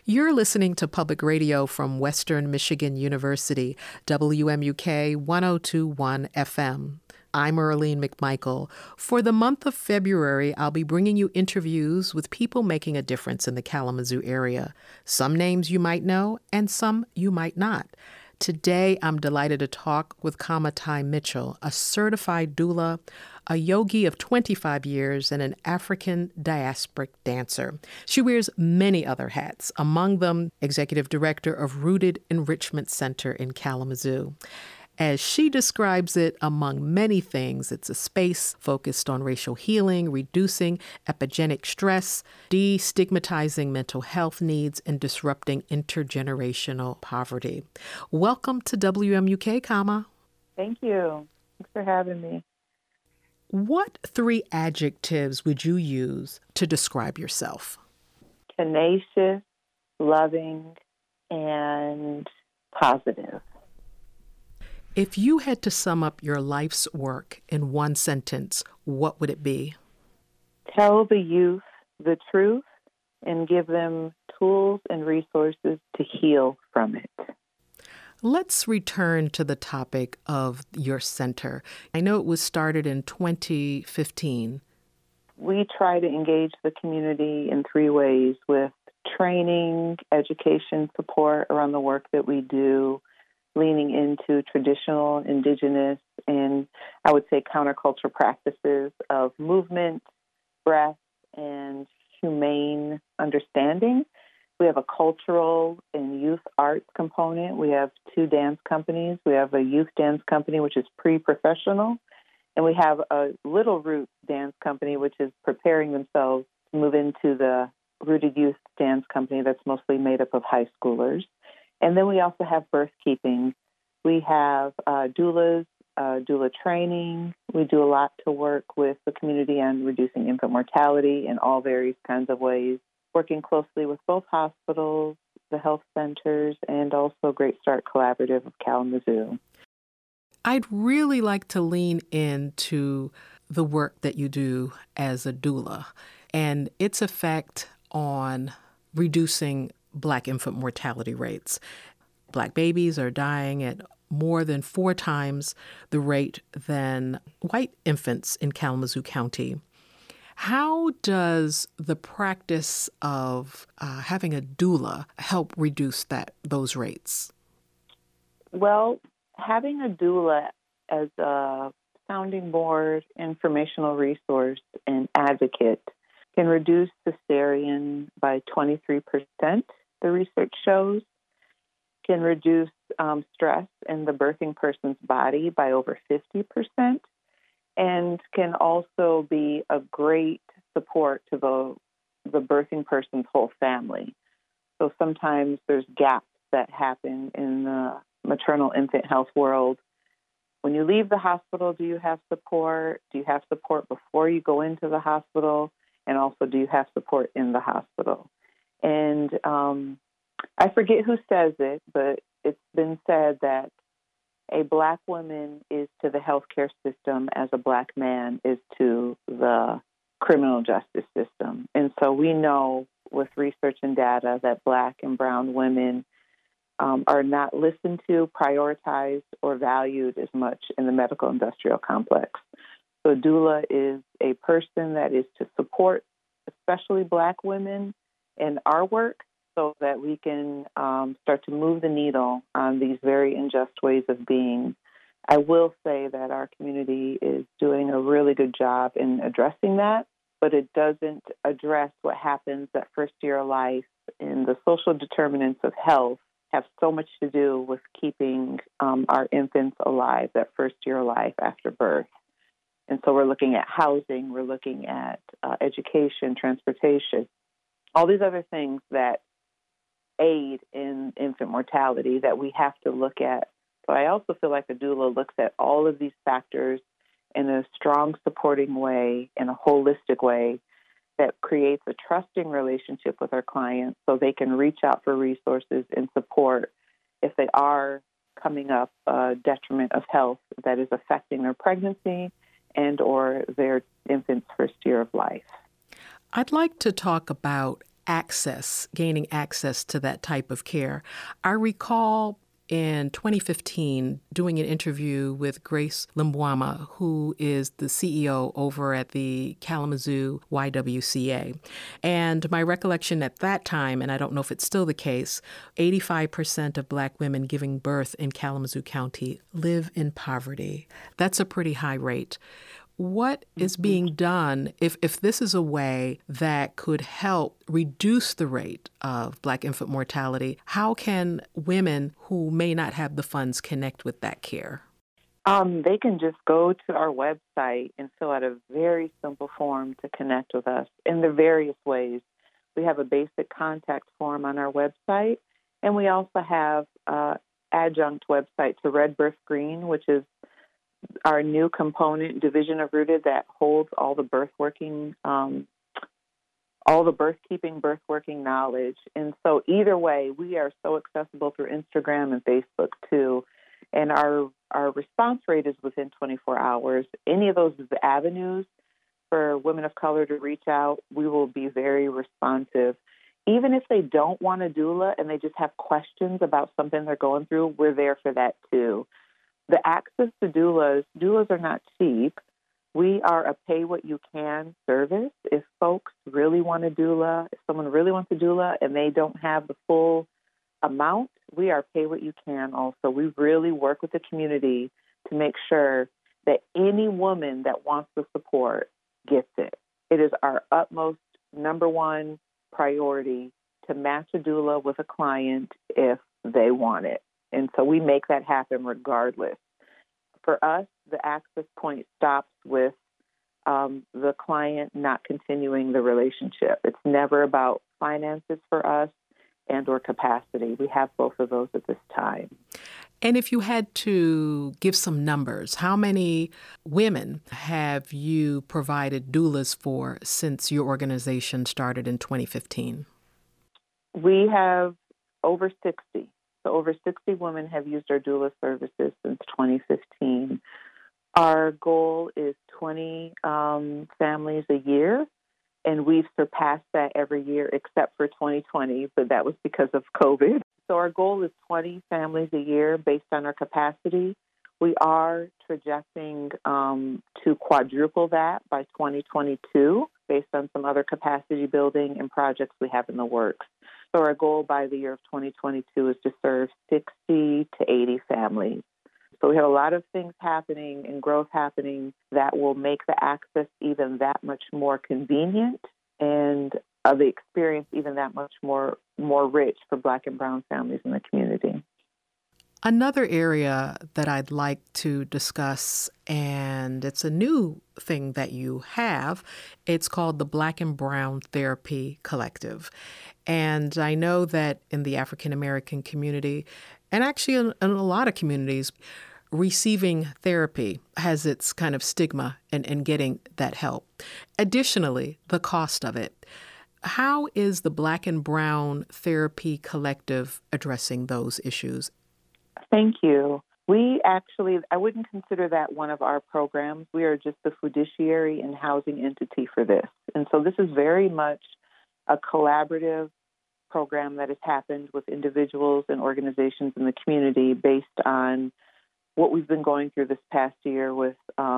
You're listening to Public Radio from Western Michigan University, WMUK 1021 FM. I'm Earlene McMichael. For the month of February, I'll be bringing you interviews with people making a difference in the Kalamazoo area. Some names you might know and some you might not. Today, I'm delighted to talk with Kamatai Mitchell, a certified doula, a yogi of 25 years, and an African diasporic dancer. She wears many other hats, among them executive director of Rooted Enrichment Center in Kalamazoo. As she describes it, among many things, it's a space focused on racial healing, reducing epigenic stress, destigmatizing mental health needs, and disrupting intergenerational poverty. Welcome to WMUK, Kama. Thank you. Thanks for having me. What 3 adjectives would you use to describe yourself? Tenacious, loving, and positive. If you had to sum up your life's work in one sentence, what would it be? Tell the youth the truth and give them tools and resources to heal from it. Let's return to the topic of your center. I know it was started in 2015. We try to engage the community in 3 ways: with training, education, support around the work that we do, leaning into traditional, indigenous, and I would say counterculture practices of movement, breath, and humane understanding. We have a cultural and youth arts component. We have 2 dance companies. We have a youth dance company, which is pre-professional, and we have a Little Roots dance company, which is preparing themselves to move into the Rooted Youth Dance Company that's mostly made up of high schoolers. And then we also have birth keeping. We have doulas, doula training. We do a lot to work with the community on reducing infant mortality in all various kinds of ways, working closely with both hospitals, the health centers, and also Great Start Collaborative of Kalamazoo. I'd really like to lean into the work that you do as a doula and its effect on reducing Black infant mortality rates. Black babies are dying at more than 4 times the rate than white infants in Kalamazoo County. How does the practice of having a doula help reduce those rates? Well, having a doula as a sounding board, informational resource, and advocate can reduce cesarean by 23%, the research shows, can reduce stress in the birthing person's body by over 50%, and can also be a great support to the birthing person's whole family. So sometimes there's gaps that happen in the maternal infant health world. When you leave the hospital, do you have support? Do you have support before you go into the hospital? And also, do you have support in the hospital? And I forget who says it, but it's been said that a Black woman is to the healthcare system as a Black man is to the criminal justice system. And so we know with research and data that Black and brown women are not listened to, prioritized, or valued as much in the medical industrial complex. So doula is a person that is to support especially Black women in our work so that we can start to move the needle on these very unjust ways of being. I will say that our community is doing a really good job in addressing that, but it doesn't address what happens that first year of life, and the social determinants of health have so much to do with keeping our infants alive that first year of life after birth. And so we're looking at housing, we're looking at education, transportation, all these other things that aid in infant mortality that we have to look at. But I also feel like a doula looks at all of these factors in a strong, supporting way, in a holistic way that creates a trusting relationship with our clients so they can reach out for resources and support if they are coming up a detriment of health that is affecting their pregnancy and or their infant's first year of life. I'd like to talk about gaining access to that type of care. I recall in 2015 doing an interview with Grace Limbwama, who is the CEO over at the Kalamazoo YWCA. And my recollection at that time, and I don't know if it's still the case, 85% of Black women giving birth in Kalamazoo County live in poverty. That's a pretty high rate. What is being done if this is a way that could help reduce the rate of Black infant mortality? How can women who may not have the funds connect with that care? They can just go to our website and fill out a very simple form to connect with us in the various ways. We have a basic contact form on our website, and we also have adjunct website to Red Birth Green, which is our new component division of Rooted that holds all the birth-keeping, birth working knowledge. And so either way, we are so accessible through Instagram and Facebook too. And our response rate is within 24 hours. Any of those avenues for women of color to reach out, we will be very responsive. Even if they don't want a doula and they just have questions about something they're going through, we're there for that too. The access to doulas are not cheap. We are a pay-what-you-can service. If folks really want a doula, if someone really wants a doula and they don't have the full amount, we are pay-what-you-can also. We really work with the community to make sure that any woman that wants the support gets it. It is our utmost number one priority to match a doula with a client if they want it. And so we make that happen regardless. For us, the access point stops with the client not continuing the relationship. It's never about finances for us and or capacity. We have both of those at this time. And if you had to give some numbers, how many women have you provided doulas for since your organization started in 2015? We have over 60. So over 60 women have used our doula services since 2015. Our goal is 20 families a year, and we've surpassed that every year except for 2020, but that was because of COVID. So our goal is 20 families a year based on our capacity. We are projecting to quadruple that by 2022 based on some other capacity building and projects we have in the works. So our goal by the year of 2022 is to serve 60 to 80 families. So we have a lot of things happening and growth happening that will make the access even that much more convenient and the experience even that much more rich for Black and brown families in the community. Another area that I'd like to discuss, and it's a new thing that you have, it's called the Black and Brown Therapy Collective. And I know that in the African American community, and actually in a lot of communities, receiving therapy has its kind of stigma in getting that help. Additionally, the cost of it. How is the Black and Brown Therapy Collective addressing those issues? Thank you. I wouldn't consider that one of our programs. We are just the fiduciary and housing entity for this. And so this is very much a collaborative program that has happened with individuals and organizations in the community based on what we've been going through this past year with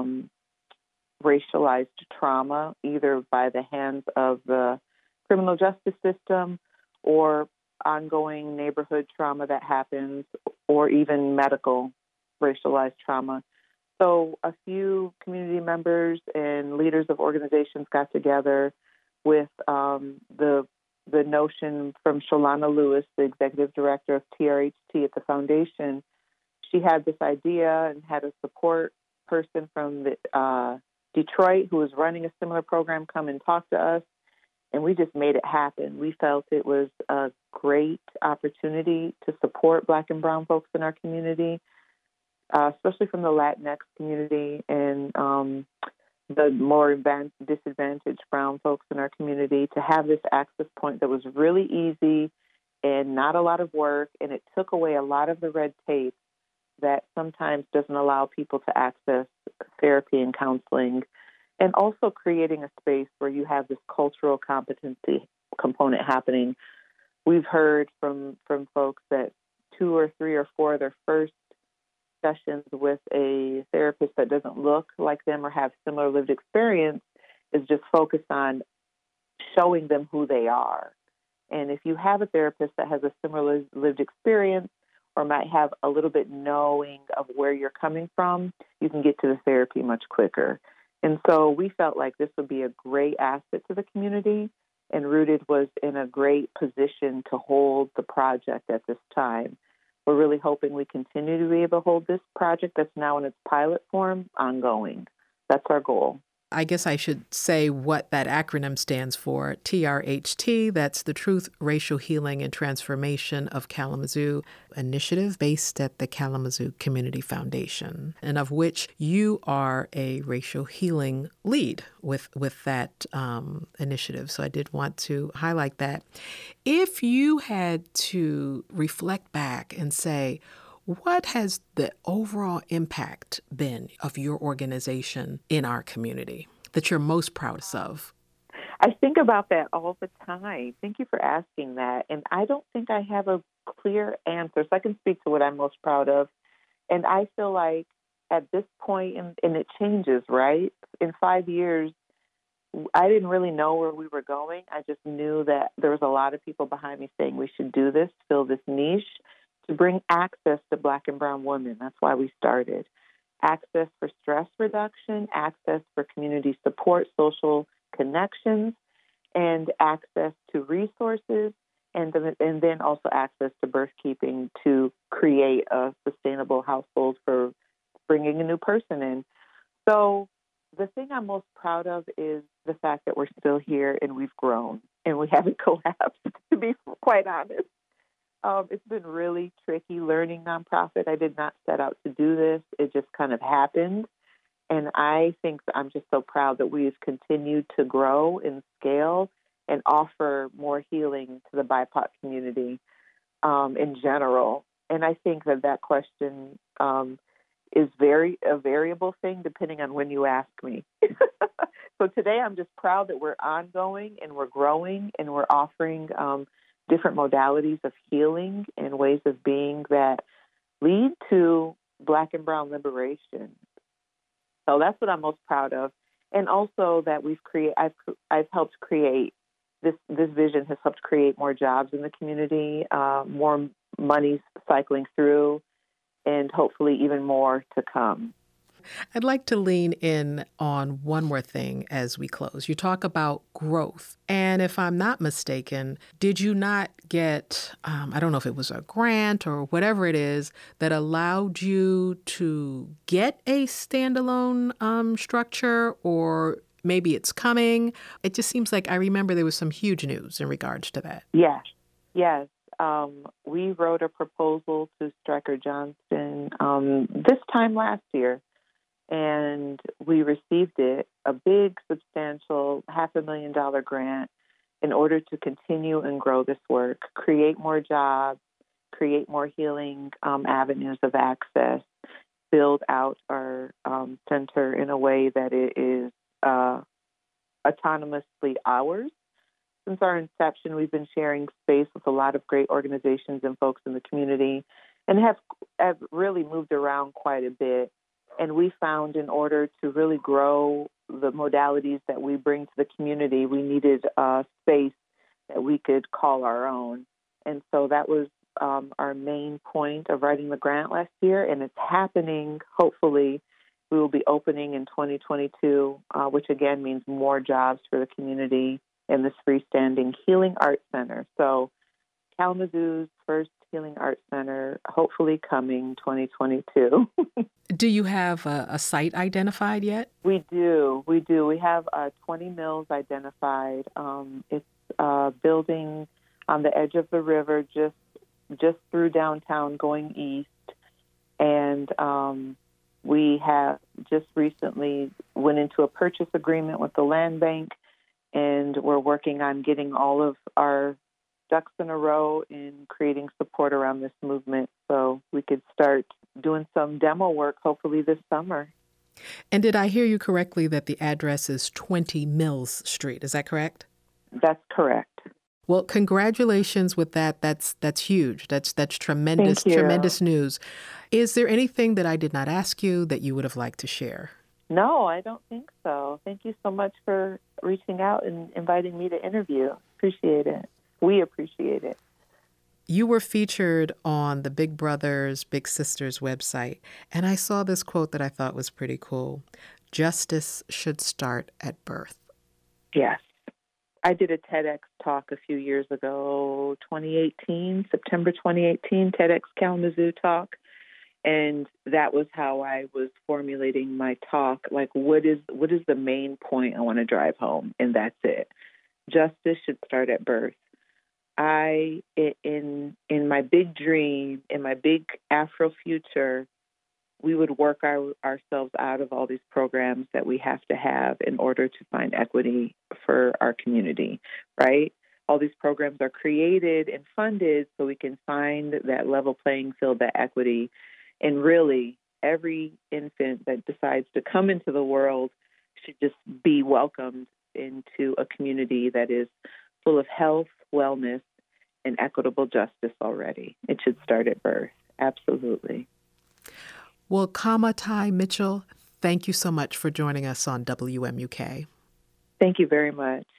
racialized trauma, either by the hands of the criminal justice system or ongoing neighborhood trauma that happens, or even medical racialized trauma. So a few community members and leaders of organizations got together with the notion from Sholana Lewis, the executive director of TRHT at the foundation. She had this idea and had a support person from Detroit who was running a similar program come and talk to us. And we just made it happen. We felt it was a great opportunity to support Black and brown folks in our community, especially from the Latinx community and the more disadvantaged brown folks in our community, to have this access point that was really easy and not a lot of work. And it took away a lot of the red tape that sometimes doesn't allow people to access therapy and counseling. And also creating a space where you have this cultural competency component happening. We've heard from folks that 2 or 3 or 4 of their first sessions with a therapist that doesn't look like them or have similar lived experience is just focused on showing them who they are. And if you have a therapist that has a similar lived experience or might have a little bit knowing of where you're coming from, you can get to the therapy much quicker. And so we felt like this would be a great asset to the community, and Rooted was in a great position to hold the project at this time. We're really hoping we continue to be able to hold this project that's now in its pilot form ongoing. That's our goal. I guess I should say what that acronym stands for. TRHT, that's the Truth, Racial Healing, and Transformation of Kalamazoo initiative based at the Kalamazoo Community Foundation, and of which you are a racial healing lead with that initiative. So I did want to highlight that. If you had to reflect back and say, what has the overall impact been of your organization in our community that you're most proud of? I think about that all the time. Thank you for asking that. And I don't think I have a clear answer, so I can speak to what I'm most proud of. And I feel like at this point, and it changes, right? In 5 years, I didn't really know where we were going. I just knew that there was a lot of people behind me saying we should do this, fill this niche, to bring access to Black and brown women. That's why we started. Access for stress reduction, access for community support, social connections, and access to resources, and then also access to birth keeping to create a sustainable household for bringing a new person in. So the thing I'm most proud of is the fact that we're still here and we've grown and we haven't collapsed, to be quite honest. It's been really tricky learning nonprofit. I did not set out to do this. It just kind of happened. And I think I'm just so proud that we've continued to grow and scale and offer more healing to the BIPOC community in general. And I think that question is a variable thing depending on when you ask me. So today I'm just proud that we're ongoing and we're growing and we're offering different modalities of healing and ways of being that lead to Black and brown liberation. So that's what I'm most proud of. And also that I've helped create, this vision has helped create more jobs in the community, more money cycling through, and hopefully even more to come. I'd like to lean in on one more thing as we close. You talk about growth. And if I'm not mistaken, did you not get, I don't know if it was a grant or whatever it is, that allowed you to get a standalone structure, or maybe it's coming? It just seems like I remember there was some huge news in regards to that. Yes. We wrote a proposal to Stryker Johnston this time last year. And we received a big, substantial $500,000 grant in order to continue and grow this work, create more jobs, create more healing avenues of access, build out our center in a way that it is autonomously ours. Since our inception, we've been sharing space with a lot of great organizations and folks in the community and have really moved around quite a bit. And we found in order to really grow the modalities that we bring to the community, we needed a space that we could call our own. And so that was our main point of writing the grant last year, and it's happening. Hopefully, we will be opening in 2022, which again means more jobs for the community in this freestanding Healing Arts Center. So Kalamazoo's first Healing Arts Center, hopefully coming 2022. Do you have a site identified yet? We do. We have 20 mills identified. It's a building on the edge of the river, just through downtown going east. And we have just recently went into a purchase agreement with the land bank, and we're working on getting all of our ducks in a row in creating support around this movement so we could start doing some demo work hopefully this summer. And did I hear you correctly that the address is 20 Mills Street? Is that correct? That's correct. Well, congratulations with that. That's huge. That's tremendous, Thank you. tremendous news. Is there anything that I did not ask you that you would have liked to share? No, I don't think so. Thank you so much for reaching out and inviting me to interview. Appreciate it. We appreciate it. You were featured on the Big Brothers Big Sisters website, and I saw this quote that I thought was pretty cool. Justice should start at birth. Yes. I did a TEDx talk a few years ago, 2018, September 2018, TEDx Kalamazoo talk. And that was how I was formulating my talk. Like, what is the main point I want to drive home? And that's it. Justice should start at birth. In my big dream, in my big Afro future, we would work ourselves out of all these programs that we have to have in order to find equity for our community, right? All these programs are created and funded so we can find that level playing field, that equity. And really, every infant that decides to come into the world should just be welcomed into a community that is full of health, wellness, and equitable justice already. It should start at birth. Absolutely. Well, Kamatai Mitchell, thank you so much for joining us on WMUK. Thank you very much.